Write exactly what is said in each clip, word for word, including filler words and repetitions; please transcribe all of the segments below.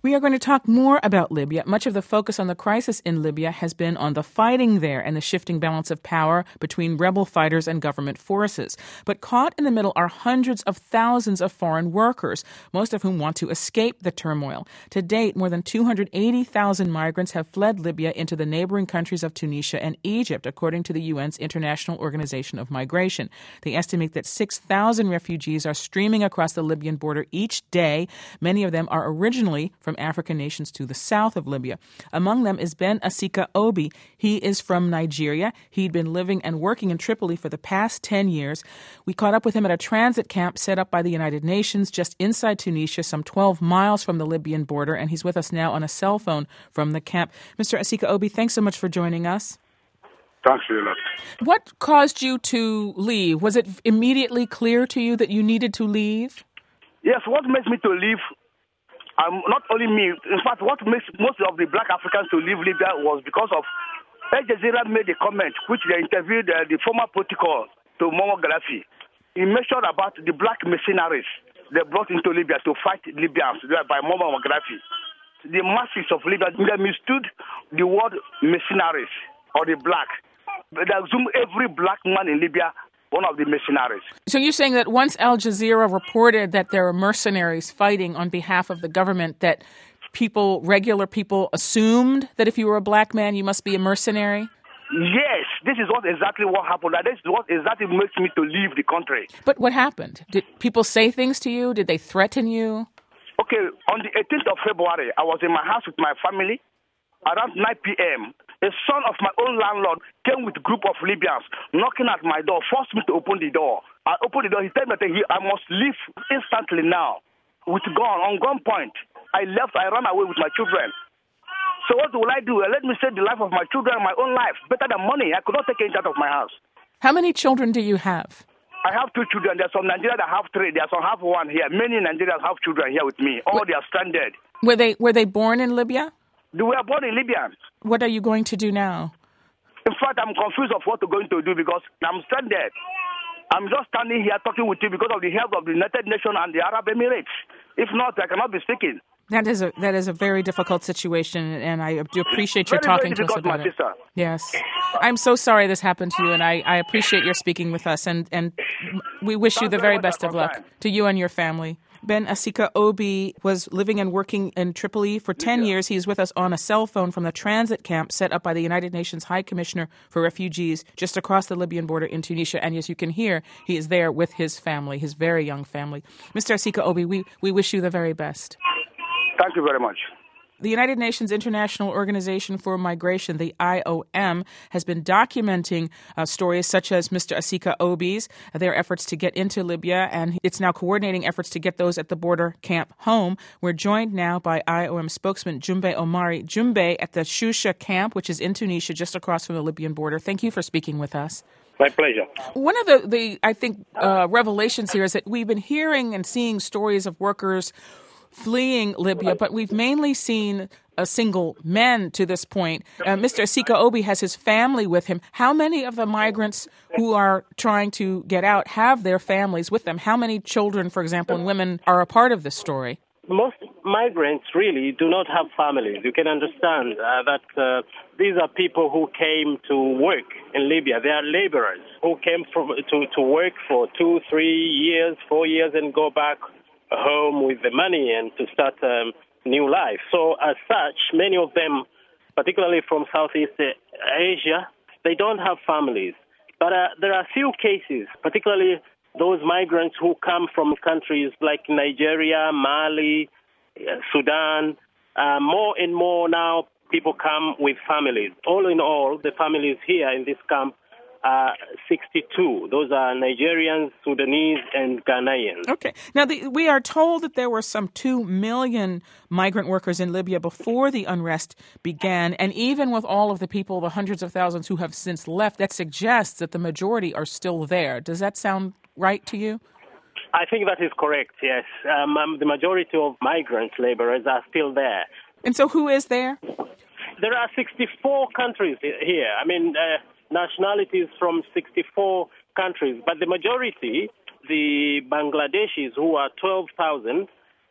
We are going to talk more about Libya. Much of the focus on the crisis in Libya has been on the fighting there and the shifting balance of power between rebel fighters and government forces. But caught in the middle are hundreds of thousands of foreign workers, most of whom want to escape the turmoil. To date, more than two hundred eighty thousand migrants have fled Libya into the neighboring countries of Tunisia and Egypt, according to the U N's International Organization of Migration. They estimate that six thousand refugees are streaming across the Libyan border each day. Many of them are originally from African nations to the south of Libya. Among them is Ben Asika Obi. He is from Nigeria. He'd been living and working in Tripoli for the past ten years. We caught up with him at a transit camp set up by the United Nations just inside Tunisia, some twelve miles from the Libyan border, and he's with us now on a cell phone from the camp. Mister Asika Obi, thanks so much for joining us. Thanks a lot. What caused you to leave? Was it immediately clear to you that you needed to leave? Yes, what makes me to leave, um, not only me, in fact, what makes most of the black Africans to leave Libya was because of Al Jazeera made a comment which they interviewed uh, the former protocol to Muammar Gaddafi. He mentioned about the black mercenaries they brought into Libya to fight Libyans by Muammar Gaddafi. The masses of Libya, they mistook the word mercenaries or the black. They assume every black man in Libya one of the mercenaries. So you're saying that once Al Jazeera reported that there are mercenaries fighting on behalf of the government, that people, regular people, assumed that if you were a black man, you must be a mercenary? Yes, this is what exactly what happened. This is what exactly makes me to leave the country. But what happened? Did people say things to you? Did they threaten you? Okay, on the eighteenth of February, I was in my house with my family. Around nine p.m., a son of my own landlord came with a group of Libyans knocking at my door, forced me to open the door. I opened the door. He told me that he, I must leave instantly now. With gun, on gunpoint. I left. I ran away with my children. So what will I do? Let me save the life of my children and my own life. Better than money. I could not take it out of my house. How many children do you have? I have two children. There's some Nigerians that have three. There's some have one here. Many Nigerians have children here with me. All what? They are stranded. Were they were they born in Libya? They were born in Libya. What are you going to do now? In fact, I'm confused of what I'm going to do because I'm stranded. I'm just standing here talking with you because of the help of the United Nations and the Arab Emirates. If not, I cannot be speaking. That is a that is a very difficult situation, and I do appreciate your very, talking very to us about my it. sister. Yes, I'm so sorry this happened to you, and I, I appreciate your speaking with us, and, and we wish Thanks you the very very best of luck time. to you and your family. Ben Asika Obi was living and working in Tripoli for ten yeah. years. He is with us on a cell phone from the transit camp set up by the United Nations High Commissioner for Refugees just across the Libyan border in Tunisia. And as you can hear, he is there with his family, his very young family. Mister Asika Obi, we, we wish you the very best. Thank you very much. The United Nations International Organization for Migration, the I O M, has been documenting uh, stories such as Mister Asika Obi's, uh, their efforts to get into Libya, and it's now coordinating efforts to get those at the border camp home. We're joined now by I O M spokesman Jumbe Omari. Jumbe at the Shusha camp, which is in Tunisia, just across from the Libyan border. Thank you for speaking with us. My pleasure. One of the, the I think, uh, revelations here is that we've been hearing and seeing stories of workers fleeing Libya, but we've mainly seen a single men to this point. Uh, Mister Asika Obi has his family with him. How many of the migrants who are trying to get out have their families with them? How many children, for example, and women are a part of this story? Most migrants really do not have families. You can understand uh, that uh, these are people who came to work in Libya. They are laborers who came from, to, to work for two, three years, four years and go back home with the money and to start a um, new life. So as such, many of them, particularly from Southeast Asia, they don't have families. But uh, there are few cases, particularly those migrants who come from countries like Nigeria, Mali, Sudan. Uh, more and more now people come with families. All in all, the families here in this camp Uh, sixty-two. Those are Nigerians, Sudanese, and Ghanaians. Okay. Now, the, we are told that there were some two million migrant workers in Libya before the unrest began. And even with all of the people, the hundreds of thousands who have since left, that suggests that the majority are still there. Does that sound right to you? I think that is correct, yes. Um, um, the majority of migrant laborers are still there. And so who is there? There are sixty-four countries here. I mean, uh, nationalities from sixty-four countries. But the majority, the Bangladeshis, who are twelve thousand,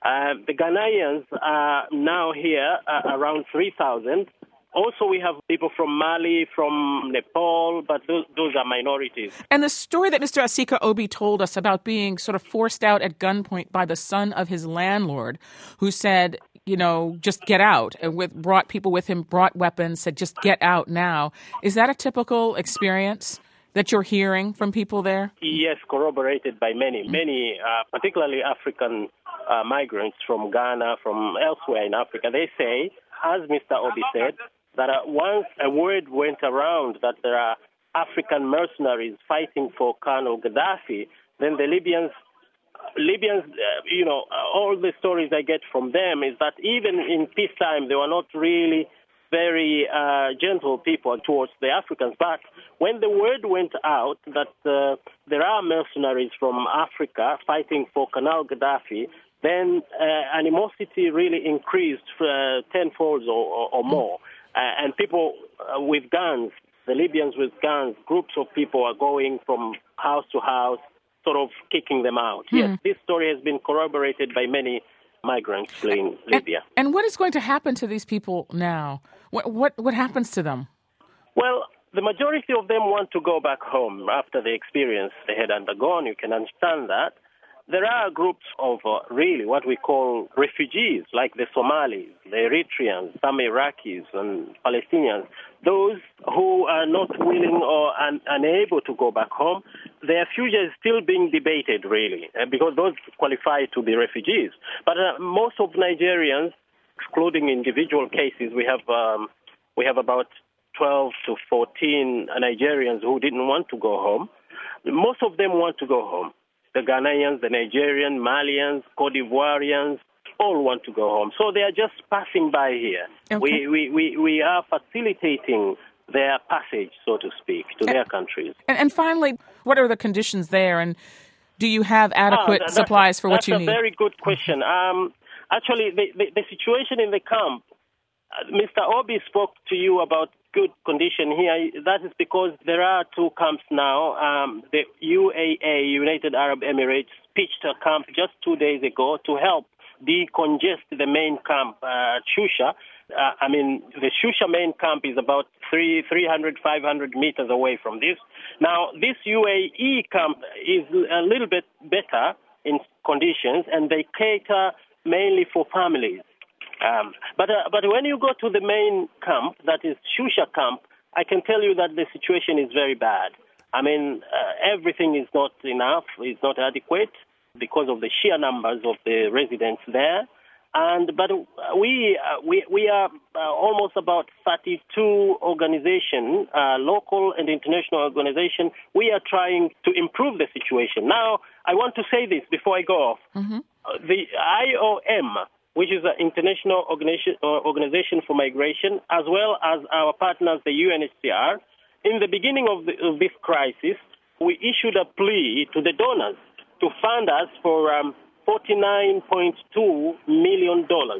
Uh, the Ghanaians are now here uh, around three thousand. Also, we have people from Mali, from Nepal, but those, those are minorities. And the story that Mister Asika Obi told us about being sort of forced out at gunpoint by the son of his landlord, who said, you know, just get out, and with brought people with him, brought weapons, said, just get out now. Is that a typical experience that you're hearing from people there? Yes, corroborated by many, many, uh, particularly African uh, migrants from Ghana, from elsewhere in Africa. They say, as Mister Obi said, that uh, once a word went around that there are African mercenaries fighting for Colonel Gaddafi, then the Libyans, Libyans, uh, you know, uh, all the stories I get from them is that even in peacetime, they were not really very uh, gentle people towards the Africans. But when the word went out that uh, there are mercenaries from Africa fighting for Colonel Gaddafi, then uh, animosity really increased uh, tenfold or, or, or more. Uh, and people uh, with guns, the Libyans with guns, groups of people are going from house to house, sort of kicking them out. Hmm. Yes, this story has been corroborated by many migrants fleeing Libya. And, and what is going to happen to these people now? What, what, what happens to them? Well, the majority of them want to go back home after the experience they had undergone. You can understand that. There are groups of uh, really what we call refugees, like the Somalis, the Eritreans, some Iraqis and Palestinians, those who are not willing or un- unable to go back home. Their future is still being debated, really, uh, because those qualify to be refugees. But uh, most of Nigerians, excluding individual cases, we have um, we have about twelve to fourteen Nigerians who didn't want to go home. Most of them want to go home. The Ghanaians, the Nigerians, Malians, Cote d'Ivoirians, all want to go home. So they are just passing by here. Okay. We, we, we, we are facilitating their passage, so to speak, to and, their countries. And, and finally, what are the conditions there? And do you have adequate ah, that, supplies for what you need? That's a very good question. Um, actually, the, the, the situation in the camp, uh, Mister Obi spoke to you about good condition here. That is because there are two camps now. Um, the U A E, United Arab Emirates, pitched a camp just two days ago to help decongest the main camp, uh, Shusha. Uh, I mean, the Shusha main camp is about three, 300, five hundred meters away from this. Now, this U A E camp is a little bit better in conditions, and they cater mainly for families. Um, but uh, but when you go to the main camp, that is Shusha camp, I can tell you that the situation is very bad. I mean, uh, everything is not enough, is not adequate because of the sheer numbers of the residents there. And but we uh, we we are uh, almost about thirty-two organizations, uh, local and international organizations. We are trying to improve the situation. Now, I want to say this before I go off. Mm-hmm. Uh, the I O M, which is an international organization, organization for migration, as well as our partners, the U N H C R, in the beginning of, the, of this crisis, we issued a plea to the donors to fund us for um, forty-nine point two million dollars.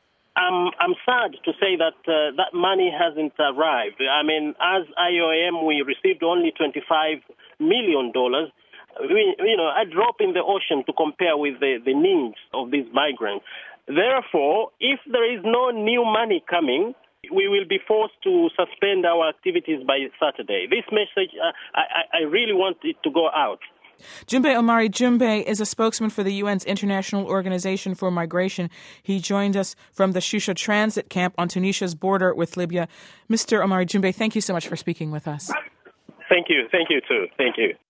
Um, I'm sad to say that uh, that money hasn't arrived. I mean, as I O M, we received only twenty-five million dollars. We, you know, a drop in the ocean to compare with the, the needs of these migrants. Therefore, if there is no new money coming, we will be forced to suspend our activities by Saturday. This message, uh, I, I really want it to go out. Jumbe Omari Jumbe is a spokesman for the U N's International Organization for Migration. He joined us from the Shusha transit camp on Tunisia's border with Libya. Mister Omari Jumbe, thank you so much for speaking with us. Thank you. Thank you, too. Thank you.